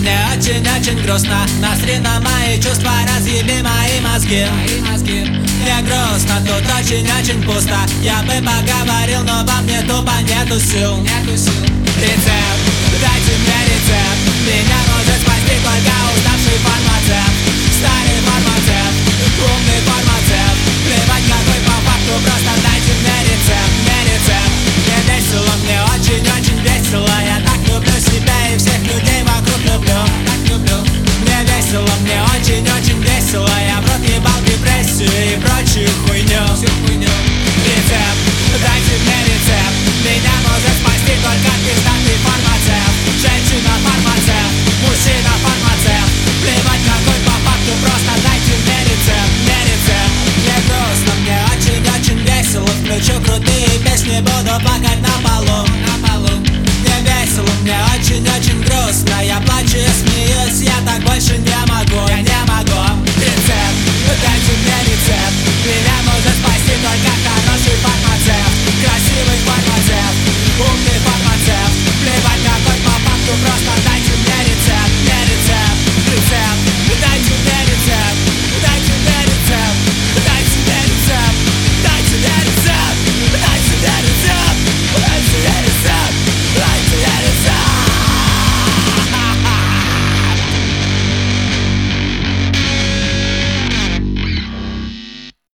Мне очень-очень грустно. Насрено мои чувства, разъеби мои мозги. Мне грустно, тут очень-очень пусто. Я бы поговорил, но во мне тупо нету сил. Рецепт, дайте мне рецепт. Меня может спасти только уставший фармацевт. Старый фармацевт, умный фармацевт. Плевать какой по факту, просто дай